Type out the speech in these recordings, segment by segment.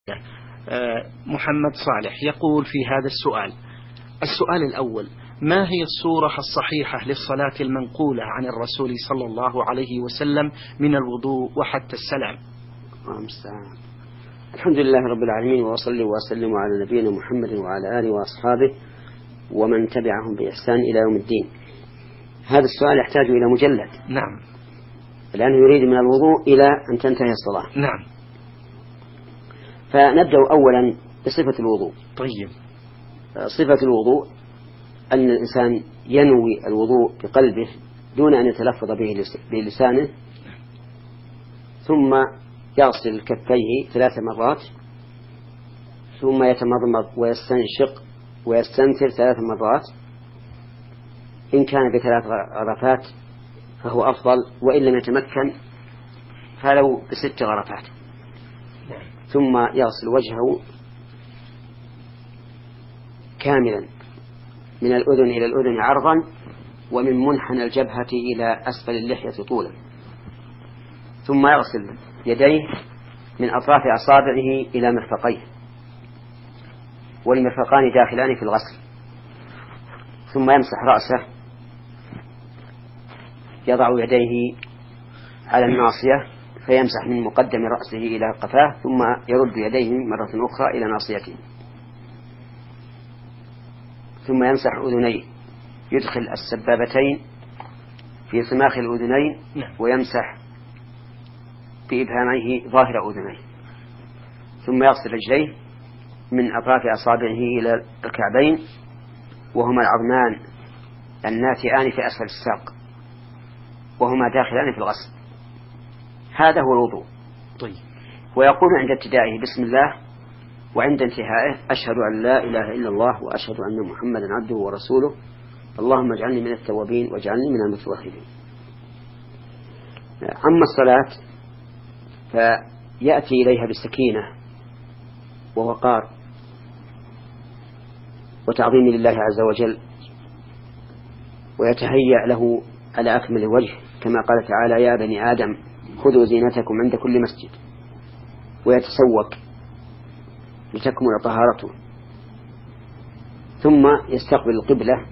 محمد صالح يقول في هذا السؤال الأول: ما هي الصورة الصحيحة للصلاة المنقولة عن الرسول صلى الله عليه وسلم من الوضوء وحتى السلام؟ الحمد لله رب العالمين، وأصلي وأسلم على نبينا محمد وعلى آله وأصحابه ومن تبعهم بإحسان إلى يوم الدين. هذا السؤال يحتاج إلى مجلد. نعم. لأنه يريد من الوضوء إلى أن تنتهي الصلاة. نعم. فنبدأ أولا بصفة الوضوء. طيب. صفة الوضوء أن الإنسان ينوي الوضوء بقلبه دون أن يتلفظ به بلسانه، ثم يغسل كفيه 3 مرات، ثم يتمضمض ويستنشق ويستنثر 3 مرات. إن كان ب3 غرفات فهو أفضل، وإن لم يتمكن فلو ب6 غرفات. ثم يغسل وجهه كاملا من الأذن إلى الأذن عرضا، ومن منحنى الجبهة إلى أسفل اللحية طولا. ثم يغسل يديه من أطراف أصابعه إلى مرفقيه، والمرفقان داخلان في الغسل. ثم يمسح رأسه، يضع يديه على الناصية فيمسح من مقدم رأسه إلى قفاه، ثم يرد يديه مرة أخرى إلى ناصيته. ثم يمسح أذنيه، يدخل السبابتين في صماخ الأذنين ويمسح بإبهاميه ظاهر أذنيه. ثم يغسل رجليه من أطراف أصابعه إلى الكعبين، وهما العظمان الناتئان في أسفل الساق، وهما داخلان في الغسل. هذا هو الوضوء. طيب. ويقول عند ابتدائه بسم الله، وعند انتهائه أشهد أن لا إله إلا الله وأشهد أن محمدا عبده ورسوله، اللهم اجعلني من التوابين واجعلني من المتطهرين. أما الصلاة فيأتي إليها بسكينة ووقار وتعظيم لله عز وجل، ويتهيأ له على أكمل وجه، كما قال تعالى: يا بني آدم خذوا زينتكم عند كل مسجد. ويتسوق لتكمل طهارته، ثم يستقبل القبلة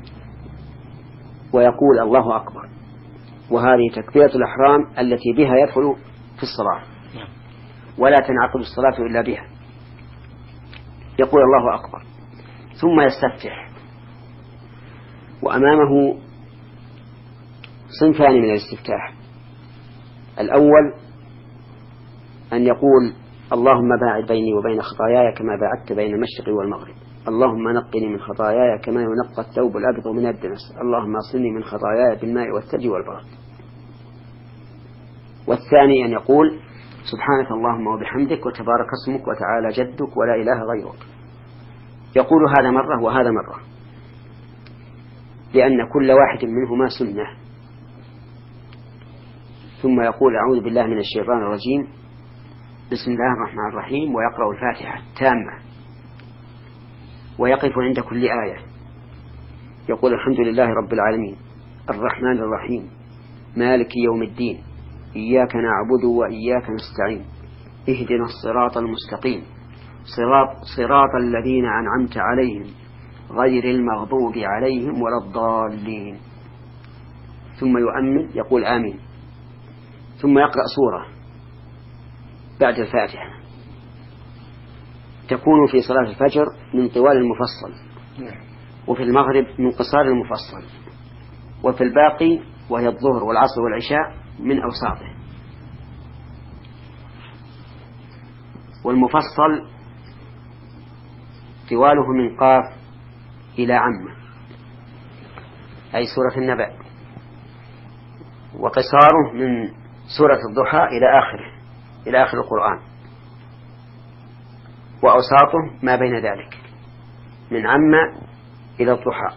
ويقول الله أكبر، وهذه تكبيرة الإحرام التي بها يدخل في الصلاة، ولا تنعقد الصلاة إلا بها. يقول الله أكبر ثم يستفتح، وأمامه صنفان من الاستفتاح. الأول أن يقول: اللهم باعد بيني وبين خطاياي كما باعدت بين المشرق والمغرب، اللهم نقني من خطاياي كما ينقى الثوب الأبيض من الدنس، اللهم اغسلني من خطاياي بالماء والثلج والبرد. والثاني أن يقول: سبحانك اللهم وبحمدك وتبارك اسمك وتعالى جدك ولا إله غيرك. يقول هذا مرة وهذا مرة، لأن كل واحد منهما سنة. ثم يقول: أعوذ بالله من الشيطان الرجيم، بسم الله الرحمن الرحيم، ويقرأ الفاتحة تامة، ويقف عند كل آية يقول: الحمد لله رب العالمين الرحمن الرحيم مالك يوم الدين إياك نعبد وإياك نستعين اهدنا الصراط المستقيم صراط الذين أنعمت عليهم غير المغضوب عليهم ولا الضالين. ثم يؤمن يقول آمين، ثم يقرأ سورة بعد الفاتحة تكون في صلاة الفجر من طوال المفصل، وفي المغرب من قصار المفصل، وفي الباقي وهي الظهر والعصر والعشاء من أوساطه. والمفصل طواله من قاف إلى عامة، أي سورة النبأ، وقصاره من سورة الضحى إلى آخر القرآن، وأوساطه ما بين ذلك من عامة إلى الضحى.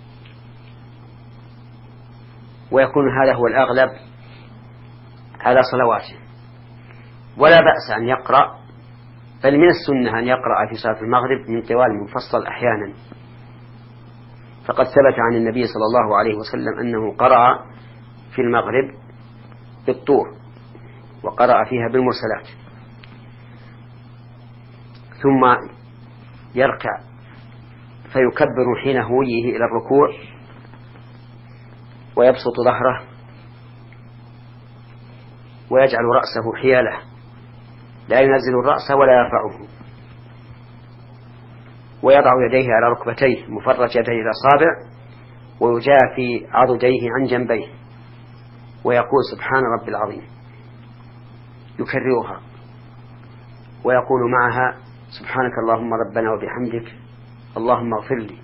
ويكون هذا هو الأغلب على صلواته. ولا بأس أن يقرأ، بل من السنة أن يقرأ في صلاة المغرب من طوال المفصل أحيانا، فقد ثبت عن النبي صلى الله عليه وسلم أنه قرأ في المغرب بالطور وقرأ فيها بالمرسلات. ثم يركع فيكبر حين هويه إلى الركوع ويبسط ظهره ويجعل رأسه حياله، لا ينزل الرأس ولا يرفعه، ويضع يديه على ركبتيه مفرج يديه الأصابع ويجافي عضديه عن جنبيه ويقول سبحان ربي العظيم، يكررها ويقول معها سبحانك اللهم ربنا وبحمدك اللهم اغفر لي،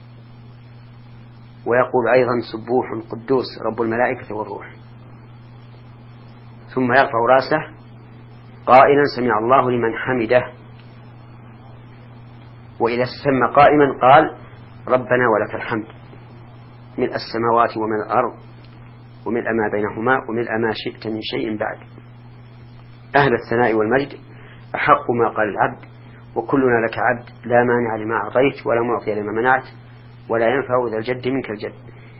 ويقول أيضا سبوح قدوس رب الملائكة والروح، ثم يرفع رأسه قائلا سمع الله لمن حمده، وإذا استم قائما قال ربنا ولك الحمد ملء السماوات وملء الأرض وملء ما بينهما وملء ما شئت من شيء بعد، أهل الثناء والمجد أحق ما قال العبد وكلنا لك عبد لا مانع لما أعطيت ولا معطي لما منعت ولا ينفع ذا الجد منك الجد.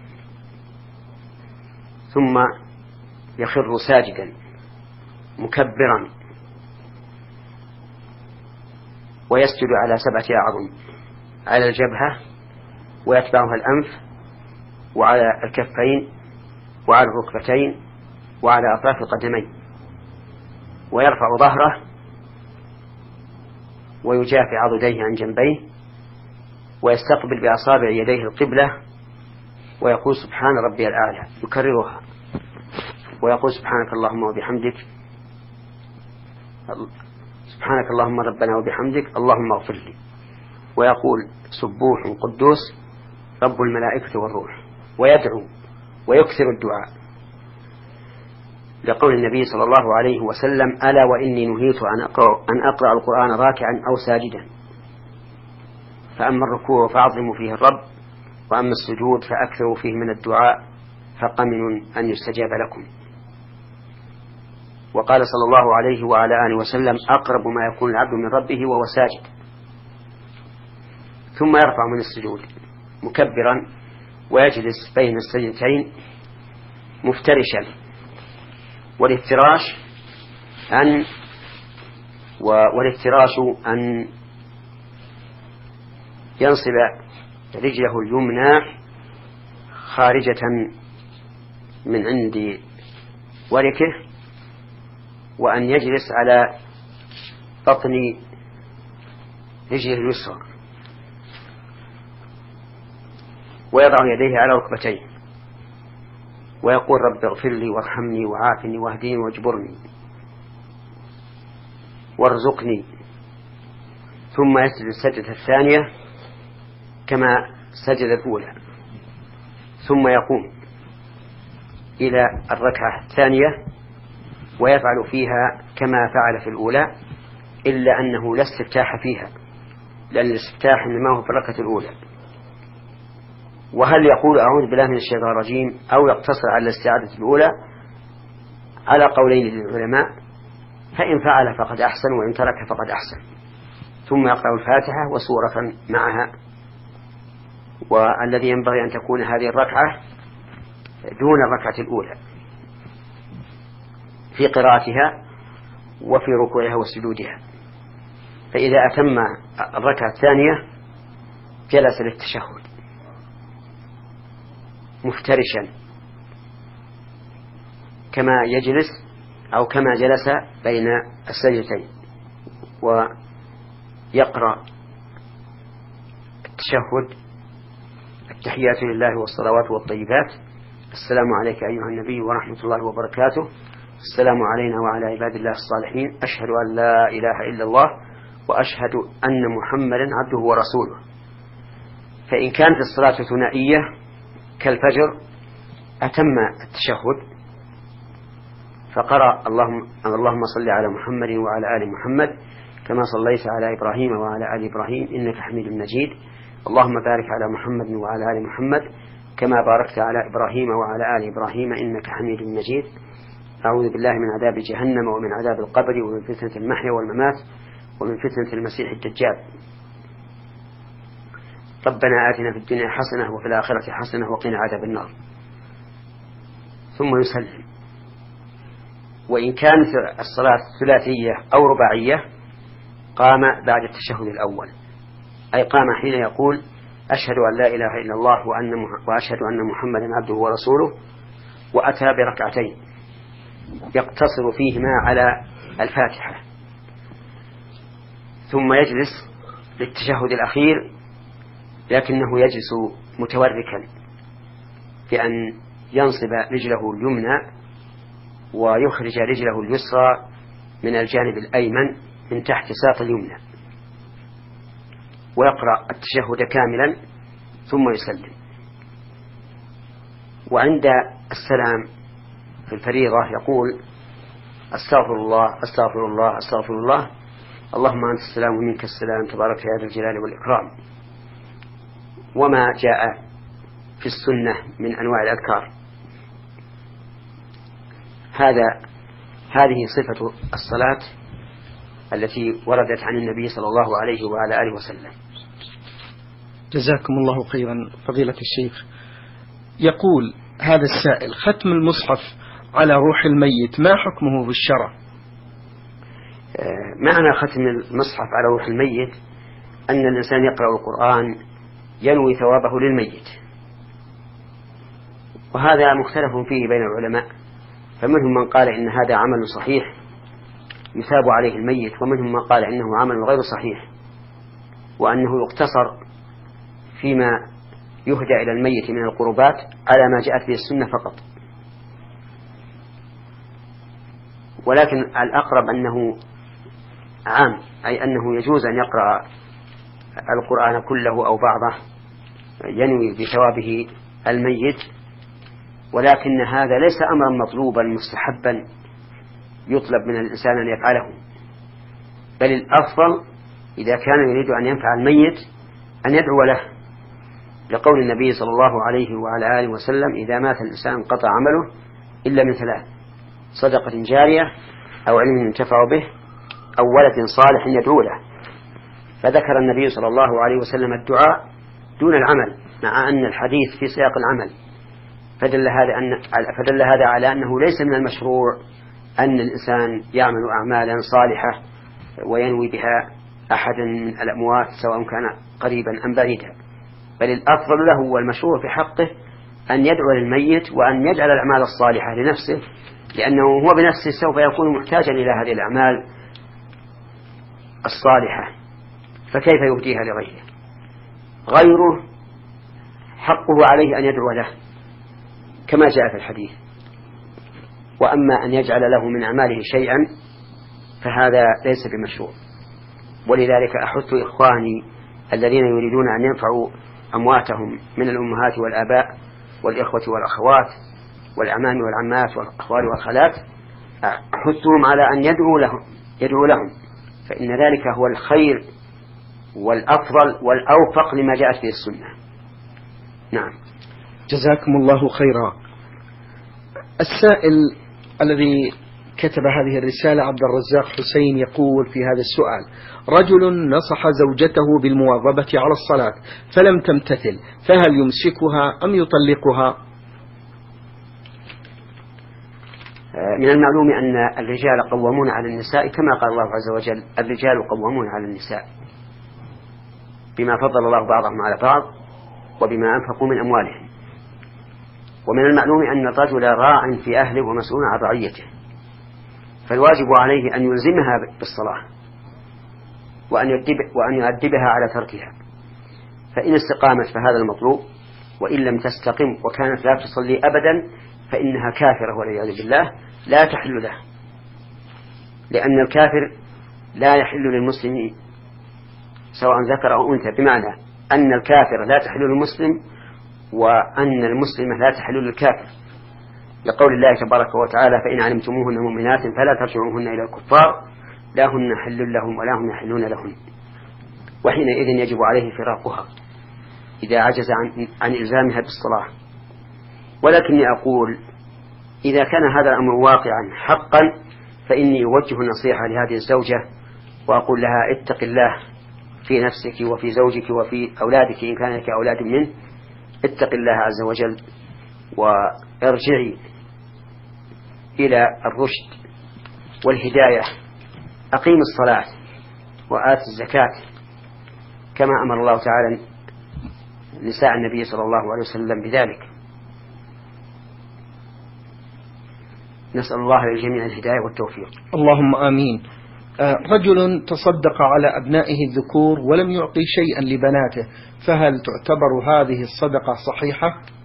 ثم يخر ساجدا مكبرا ويسجد على 7 أعظم، على الجبهة ويتبعها الأنف وعلى الكفين وعلى الركبتين وعلى أطراف القدمين، ويرفع ظهره ويجافي عضديه عن جنبيه ويستقبل بأصابع يديه القبلة ويقول سبحان ربي الأعلى، يكررها ويقول سبحانك اللهم وبحمدك سبحانك اللهم ربنا وبحمدك اللهم اغفر لي، ويقول سبوح قدوس رب الملائكة والروح، ويدعو ويكثر الدعاء لقول النبي صلى الله عليه وسلم ألا وإني نهيت أن أقرأ القرآن راكعا أو ساجدا، فأما الركوع فأعظموا فيه الرب وأما السجود فأكثروا فيه من الدعاء فقمن أن يستجاب لكم. وقال صلى الله عليه وعلى آله وسلم أقرب ما يكون العبد من ربه وهو ساجد، ثم يرفع من السجود مكبرا ويجلس بين السجدتين مفترشا، والافتراش أن ينصب رجله اليمنى خارجة من عند وركه وأن يجلس على بطن رجله اليسرى ويضع يديه على ركبتيه ويقول رب اغفر لي وارحمني وعافني واهدني واجبرني وارزقني، ثم يسجد السجدة الثانية كما سجد الأولى، ثم يقوم إلى الركعة الثانية ويفعل فيها كما فعل في الأولى، إلا أنه لا استفتاح فيها لأن الاستفتاح إنما هو في الركعة الأولى. وهل يقول أعوذ بالله من الشيطان الرجيم أو يقتصر على الاستعاذة الأولى؟ على قولين للعلماء، فإن فعل فقد أحسن وإن ترك فقد أحسن، ثم يقرأ الفاتحة وسورة معها. والذي ينبغي أن تكون هذه الركعة دون الركعة الأولى في قراءتها وفي ركوعها وسجودها، فإذا أتم الركعة الثانية جلس للتشهد مفترشا كما يجلس أو كما جلس بين السجدتين، ويقرأ التشهد التحيات لله والصلوات والطيبات، السلام عليك أيها النبي ورحمة الله وبركاته، السلام علينا وعلى عباد الله الصالحين، أشهد أن لا إله إلا الله وأشهد أن محمدا عبده ورسوله. فإن كانت الصلاة ثنائية كالفجر أتم التشهد فقرأ اللهم صل على محمد وعلى آل محمد كما صليت على إبراهيم وعلى آل إبراهيم إنك حميد مجيد، اللهم بارك على محمد وعلى آل محمد كما باركت على إبراهيم وعلى آل إبراهيم إنك حميد مجيد، أعوذ بالله من عذاب جهنم ومن عذاب القبر ومن فتنة المحيا والممات ومن فتنة المسيح الدجال، ربنا آتنا في الدنيا حسنة وفي الآخرة حسنة وقنا عذاب النار، ثم يسلم. وإن كانت الصلاة ثلاثية أو رباعية قام بعد التشهد الأول، أي قام حين يقول أشهد أن لا إله إلا الله وأشهد أن محمدا عبده ورسوله، وأتى بركعتين يقتصر فيهما على الفاتحة، ثم يجلس للتشهد الأخير، لكنه يجلس متوركا بأن ينصب رجله اليمنى ويخرج رجله اليسرى من الجانب الأيمن من تحت ساق اليمنى، ويقرأ التشهد كاملا ثم يسلم. وعند السلام في الفريضة يقول أستغفر الله أستغفر الله أستغفر الله، اللهم أنت السلام ومنك السلام تبارك يا ذا الجلال والإكرام، وما جاء في السنة من أنواع الأذكار. هذه صفة الصلاة التي وردت عن النبي صلى الله عليه وعلى آله وسلم. جزاكم الله خيرا فضيلة الشيخ. يقول هذا السائل: ختم المصحف على روح الميت ما حكمه في الشرع؟ معنى ختم المصحف على روح الميت أن الإنسان يقرأ القرآن ينوي ثوابه للميت، وهذا مختلف فيه بين العلماء، فمنهم من قال إن هذا عمل صحيح يثاب عليه الميت، ومنهم من قال إنه عمل غير صحيح وأنه يقتصر فيما يهدى إلى الميت من القربات على ما جاءت به السنة فقط. ولكن الأقرب أنه عام، أي أنه يجوز أن يقرأ القرآن كله أو بعضه ينوي بثوابه الميت، ولكن هذا ليس أمرا مطلوبا مستحبا يطلب من الإنسان أن يفعله، بل الأفضل إذا كان يريد أن ينفع الميت أن يدعو له، لقول النبي صلى الله عليه وعلى آله وسلم: إذا مات الإنسان قطع عمله إلا من ثلاث: صدقة جارية أو علم ينتفع به أو ولد صالح يدعو له. فذكر النبي صلى الله عليه وسلم الدعاء دون العمل، مع أن الحديث في سياق العمل، فدل هذا على أنه ليس من المشروع أن الإنسان يعمل أعمالا صالحة وينوي بها أحدا من الأموات سواء كان قريبا أم بعيدا، بل الأفضل له والمشروع في حقه أن يدعو للميت وأن يجعل الأعمال الصالحة لنفسه، لأنه هو بنفسه سوف يكون محتاجا إلى هذه الأعمال الصالحة، فكيف يهديها لغيره؟ غيره حقه عليه أن يدعو له كما جاء في الحديث، وأما أن يجعل له من أعماله شيئا فهذا ليس بمشروع. ولذلك أحث إخواني الذين يريدون أن ينفعوا أمواتهم من الأمهات والآباء والإخوة والأخوات والأعمام والعمات والأخوال والخالات، أحثهم على أن يدعوا لهم، فإن ذلك هو الخير والأفضل والأوفق لما جاءت به السنة. نعم. جزاكم الله خيرا. السائل الذي كتب هذه الرسالة عبد الرزاق حسين يقول في هذا السؤال: رجل نصح زوجته بالمواظبة على الصلاة فلم تمتثل، فهل يمسكها أم يطلقها؟ من المعلوم أن الرجال قوامون على النساء كما قال الله عز وجل: الرجال قوامون على النساء بما فضل الله بعضهم على بعض وبما أنفقوا من أموالهم. ومن المعلوم أن الرجل راع في أهله ومسؤول عن رعيته، فالواجب عليه أن يلزمها بالصلاة وأن يؤدبها على تركها، فإن استقامت فهذا المطلوب، وإن لم تستقم وكانت لا تصلي أبدا فإنها كافرة والعياذ بالله لا تحل له، لأن الكافر لا يحل للمسلم سواء ذكر أو أنثى، بمعنى أن الكافر لا تحل للمسلم وأن المسلمة لا تحل للكافر، لقول الله تبارك وتعالى: فإن علمتموهن مؤمنات فلا ترجعوهن إلى الكفار لا هن حل لهم ولا هم يحلون لهن، وحينئذ يجب عليه فراقها إذا عجز عن إلزامها بالصلاة. ولكني أقول إذا كان هذا الأمر واقعا حقا فإني أوجه النصيحة لهذه الزوجة وأقول لها: اتق الله في نفسك وفي زوجك وفي أولادك إن كان لك أولاد منه، اتق الله عز وجل وارجعي إلى الرشد والهداية، أقيم الصلاة وآت الزكاة كما أمر الله تعالى نساء النبي صلى الله عليه وسلم بذلك. نسأل الله للجميع الهداية والتوفيق. اللهم آمين. رجل تصدق على أبنائه الذكور ولم يعطي شيئا لبناته، فهل تعتبر هذه الصدقة صحيحة؟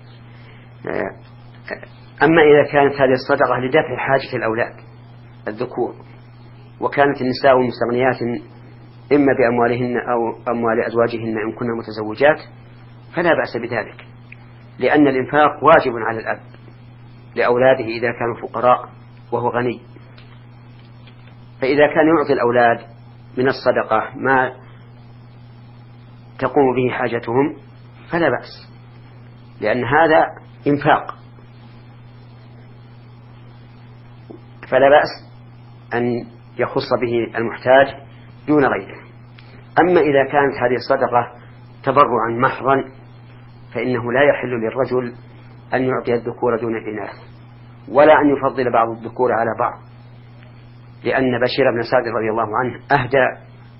أما إذا كانت هذه الصدقة لدفع حاجة الأولاد الذكور، وكانت النساء مستغنيات إما بأموالهن أو أموال أزواجهن إن كنا متزوجات، فلا بأس بذلك، لأن الإنفاق واجب على الأب لأولاده إذا كانوا فقراء وهو غني. فإذا كان يعطي الأولاد من الصدقة ما تقوم به حاجتهم فلا بأس، لأن هذا إنفاق، فلا بأس أن يخص به المحتاج دون غيره. أما إذا كانت هذه الصدقة تبرعا محضا فإنه لا يحل للرجل أن يعطي الذكور دون الإناث، ولا أن يفضل بعض الذكور على بعض، لأن بشير بن سعد رضي الله عنه أهدى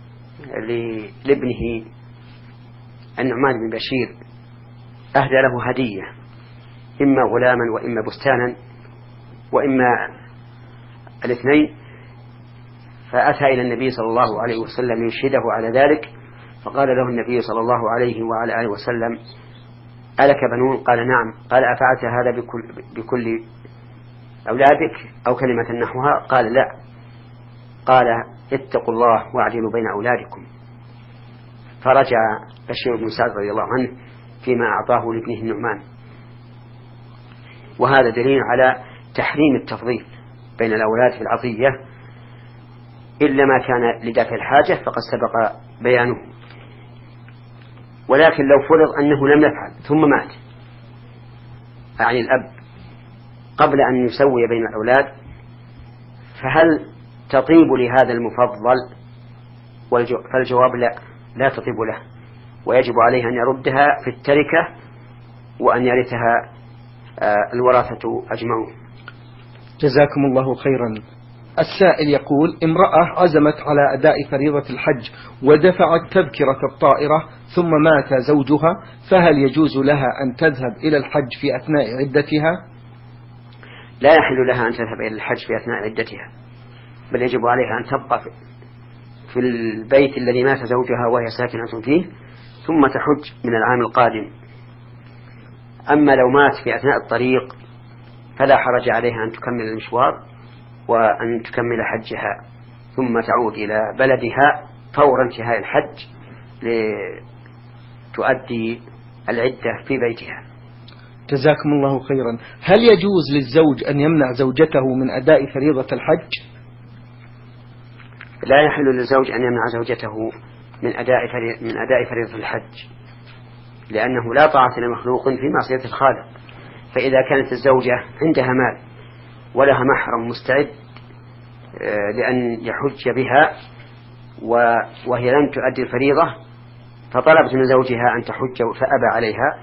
لابنه النعمان بن بشير، أهدى له هدية، إما غلاما وإما بستانا وإما الاثنين، فأتى إلى النبي صلى الله عليه وسلم يشهده على ذلك، فقال له النبي صلى الله عليه وعلى آله وسلم: ألك بنون؟ قال: نعم. قال: أفعلت هذا بكل أولادك أو كلمة نحوها؟ قال: لا. قال: اتقوا الله واعدلوا بين أولادكم. فرجع بشير بن سعد رضي الله عنه فيما أعطاه لابنه النعمان. وهذا دليل على تحريم التفضيل بين الأولاد في العطية، إلا ما كان لدافع الحاجة فقد سبق بيانه. ولكن لو فرض أنه لم يفعل ثم مات، يعني الأب، قبل أن يسوي بين الأولاد، فهل تطيب لهذا المفضل؟ فالجواب لا تطيب له، ويجب عليه أن يردها في التركة وأن يرثها الورثة أجمعون. جزاكم الله خيرا. السائل يقول: امرأة عزمت على أداء فريضة الحج ودفعت تذكرة الطائرة ثم مات زوجها، فهل يجوز لها أن تذهب إلى الحج في أثناء عدتها؟ لا يحل لها أن تذهب إلى الحج في أثناء عدتها، بل يجب عليها أن تبقى في البيت الذي مات زوجها وهي ساكنة فيه، ثم تحج من العام القادم. أما لو مات في أثناء الطريق فلا حرج عليها أن تكمل المشوار وأن تكمل حجها، ثم تعود إلى بلدها فور انتهاء الحج لتؤدي العدة في بيتها. جزاكم الله خيرا. هل يجوز للزوج أن يمنع زوجته من أداء فريضة الحج؟ لا يحل للزوج أن يمنع زوجته من أداء فريضة الحج، لأنه لا طاعة لمخلوق في معصية الخالق. فإذا كانت الزوجة عندها مال ولها محرم مستعد لأن يحج بها وهي لم تؤدي الفريضة، فطلبت من زوجها أن تحج فأبى عليها،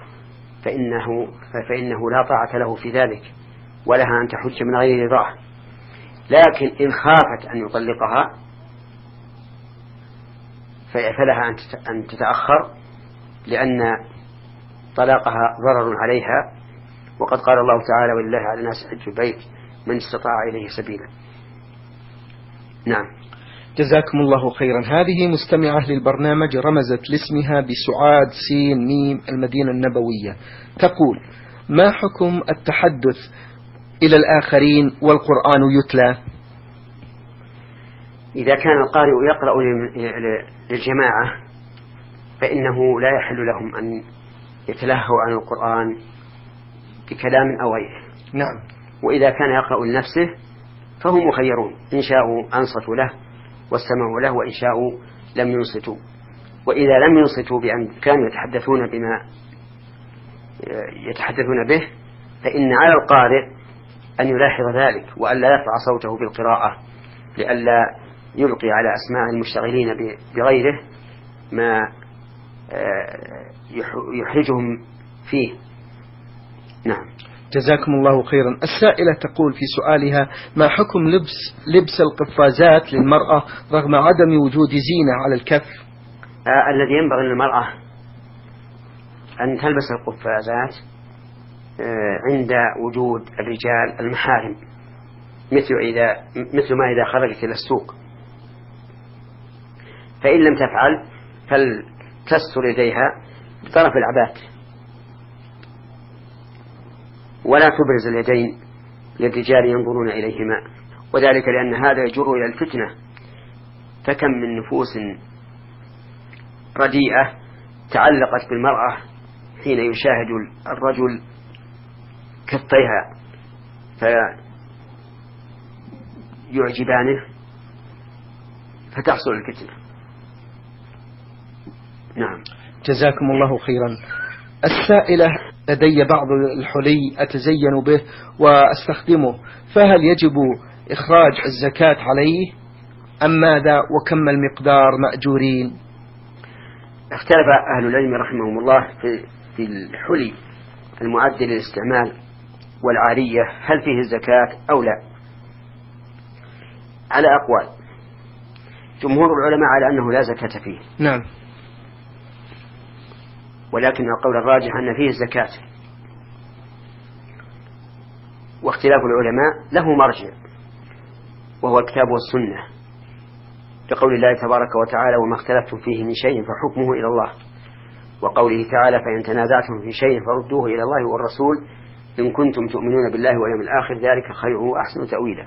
فإنه لا طاعة له في ذلك، ولها أن تحج من غير رضاه. لكن إن خافت أن يطلقها فلها أن تتأخر، لأن طلاقها ضرر عليها، وقد قال الله تعالى: ولله على الناس حج البيت من استطاع إليه سبيلا. نعم. جزاكم الله خيرا. هذه مستمعة للبرنامج رمزت لاسمها بسعاد سين ميم المدينة النبوية، تقول: ما حكم التحدث إلى الآخرين والقرآن يتلى؟ إذا كان القارئ يقرأ للجماعة فإنه لا يحل لهم أن يتلهوا عن القرآن بكلام أو غيره. نعم. وإذا كان يقرأ لنفسه فهم مخيرون، إن شاءوا أنصتوا له واستمعوا له، وإن شاءوا لم ينصتوا. وإذا لم ينصتوا بأن كانوا يتحدثون بما يتحدثون به، فإن على القارئ أن يلاحظ ذلك وألا يرفع صوته بالقراءة، لئلا يلقي على أسماع المشتغلين بغيره ما يحرجهم فيه. نعم. جزاكم الله خيرا. السائلة تقول في سؤالها: ما حكم لبس القفازات للمرأة رغم عدم وجود زينة على الكف؟ الذي ينبغي للمرأة أن تلبس القفازات عند وجود الرجال المحارم، مثل ما إذا خرجت إلى السوق، فإن لم تفعل فلتستر يديها بطرف العبات ولا تبرز اليدين للرجال ينظرون إليهما، وذلك لأن هذا يجر إلى الفتنة. فكم من نفوس رديئة تعلقت بالمرأة حين يشاهد الرجل كفيها فيعجبانه فتحصل الفتنة. نعم. جزاكم الله خيرا. السائلة: لدي بعض الحلي أتزين به وأستخدمه، فهل يجب إخراج الزكاة عليه أم ماذا، وكم المقدار مأجورين؟ اختلف أهل العلم رحمهم الله في الحلي المعد للاستعمال والعارية هل فيه الزكاة أو لا، على أقوال. جمهور العلماء على أنه لا زكاة فيه. نعم. ولكن القول الراجح أن فيه الزكاة، واختلاف العلماء له مرجع وهو الكتاب والسنة، لقول الله تبارك وتعالى: وما اختلفتم فيه من شيء فحكمه إلى الله، وقوله تعالى: فإن تنازعتم في شيء فردوه إلى الله والرسول إن كنتم تؤمنون بالله واليوم الآخر ذلك خير وأحسن تأويلا.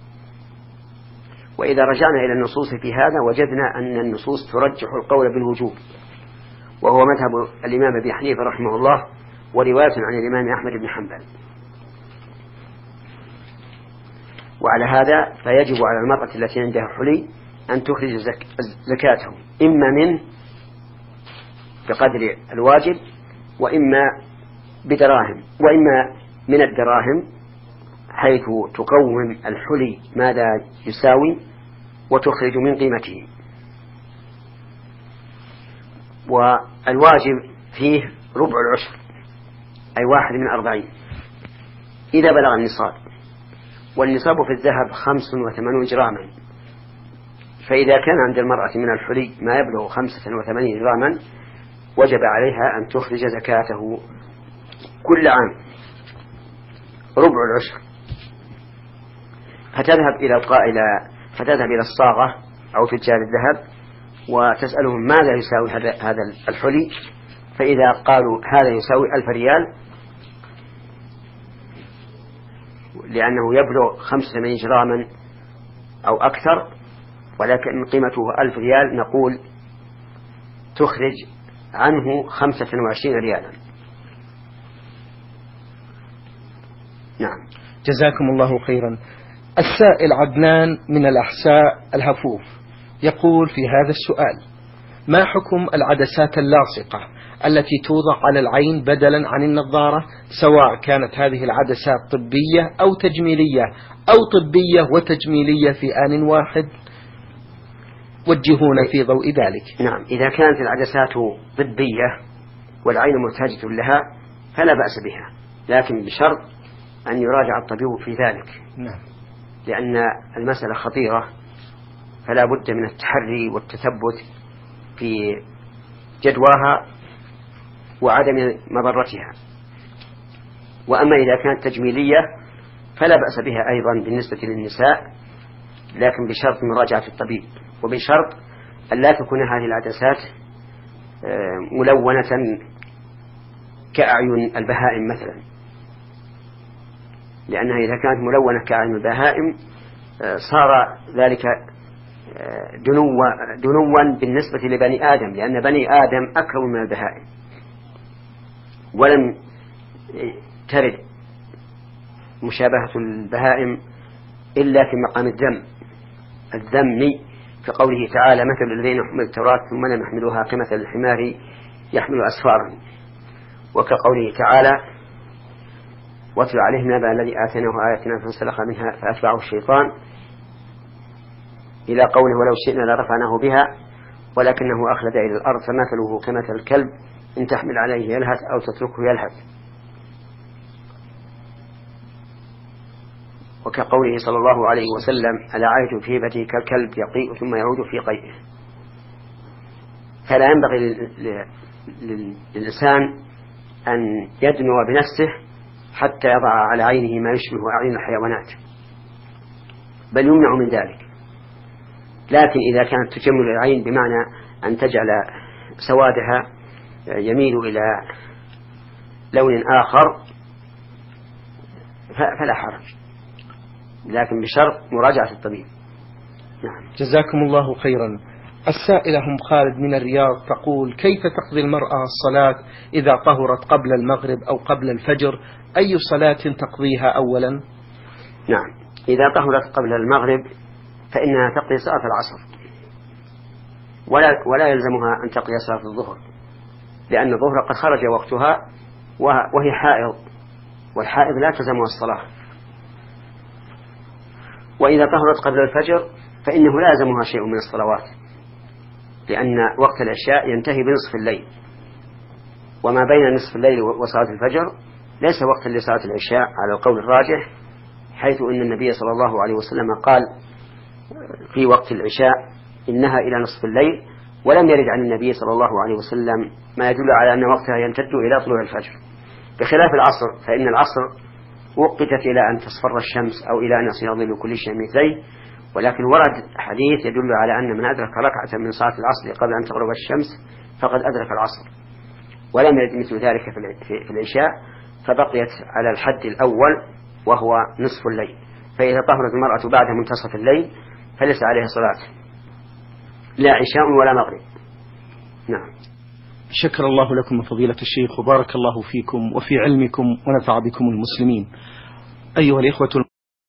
وإذا رجعنا إلى النصوص في هذا وجدنا أن النصوص ترجح القول بالوجوب، وهو مذهب الإمام أبي حنيفة رحمه الله ورواية عن الإمام أحمد بن حنبل. وعلى هذا فيجب على المرأة التي عندها حلي أن تخرج زكاته، إما من بقدر الواجب، وإما بدراهم، وإما من الدراهم حيث تقوم الحلي ماذا يساوي وتخرج من قيمته. والواجب فيه ربع العشر، أي 1/40 إذا بلغ النصاب، والنصاب في الذهب 85 جراما، فإذا كان عند المرأة من الحلي ما يبلغ 85 جراما وجب عليها أن تخرج زكاته كل عام ربع العشر، فتذهب إلى الصاغة أو تجار الذهب وتسألهم ماذا يساوي هذا الحلي، فإذا قالوا هذا يساوي 1000 ريال لأنه يبلغ 85 جراما أو أكثر ولكن قيمته 1000 ريال، نقول تخرج عنه 25 ريالا. نعم. جزاكم الله خيرا. السائل عدنان من الأحساء الهفوف يقول في هذا السؤال: ما حكم العدسات اللاصقة التي توضع على العين بدلا عن النظارة، سواء كانت هذه العدسات طبية أو تجميلية أو طبية وتجميلية في آن واحد؟ وجهونا في ضوء ذلك. نعم. إذا كانت العدسات طبية والعين محتاجة لها فلا بأس بها، لكن بشرط أن يراجع الطبيب في ذلك. نعم. لأن المسألة خطيرة، فلا بد من التحري والتثبت في جدواها وعدم مضرتها. وأما إذا كانت تجميلية فلا بأس بها أيضا بالنسبة للنساء، لكن بشرط مراجعة الطبيب، وبشرط أن لا تكون هذه العدسات ملونة كأعين البهائم مثلا، لأنها إذا كانت ملونة كأعين البهائم صار ذلك دنوا بالنسبة لبني آدم، لأن بني آدم أكرم من البهائم، ولم ترد مشابهة البهائم إلا في مقام الذم في قوله تعالى: مثل الذين يحملون التوراة ثم لم يحملوها كمثل الحمار يحمل أسفارا، وكقوله تعالى: واتل عليهم نبأ الذي آتيناه آياتنا فانسلخ منها فأتبعه الشيطان، إلى قوله: ولو شئنا لرفعناه بها ولكنه أخلد إلى الأرض فمثله كمثل الكلب إن تحمل عليه يلهث أو تتركه يلهث. وكقوله صلى الله عليه وسلم: ألا عيت في هبته كالكلب يقيء ثم يعود في قيئه. فلا ينبغي للإنسان أن يدنو بنفسه حتى يضع على عينه ما يشبه أعين الحيوانات، بل يمنع من ذلك. لكن إذا كانت تجمل العين بمعنى أن تجعل سوادها يميل إلى لون آخر فلا حرج، لكن بشرط مراجعة الطبيب. نعم. جزاكم الله خيرا. السائلة أم خالد من الرياض تقول: كيف تقضي المرأة الصلاة إذا طهرت قبل المغرب أو قبل الفجر؟ أي صلاة تقضيها أولا؟ نعم، إذا طهرت قبل المغرب فإنها تقضي صلاة العصر، ولا يلزمها أن تقضي صلاة الظهر، لأن الظهر قد خرج وقتها وهي حائض، والحائض لا تلزمها الصلاة. وإذا طهرت قبل الفجر فإنه لا يلزمها شيء من الصلوات، لأن وقت العشاء ينتهي بنصف الليل، وما بين نصف الليل وصلاة الفجر ليس وقتا لصلاة العشاء على القول الراجح، حيث أن النبي صلى الله عليه وسلم قال في وقت العشاء: إنها إلى نصف الليل، ولم يرد عن النبي صلى الله عليه وسلم ما يدل على أن وقتها يمتد إلى طلوع الفجر، بخلاف العصر، فإن العصر وقتت إلى أن تصفر الشمس أو إلى أن يصير ظل كل شيء مثليه، ولكن ورد حديث يدل على أن من أدرك ركعة من صلاة العصر قبل أن تغرب الشمس فقد أدرك العصر، ولم يرد مثل ذلك في العشاء، فبقيت على الحد الأول وهو نصف الليل. فإذا طهرت المرأة بعد منتصف الليل فليس عليها صلاة، لا عشاء ولا مغرب. نعم. شكر الله لكم فضيلة الشيخ، وبارك الله فيكم وفي علمكم ونفع بكم المسلمين. أيها الإخوة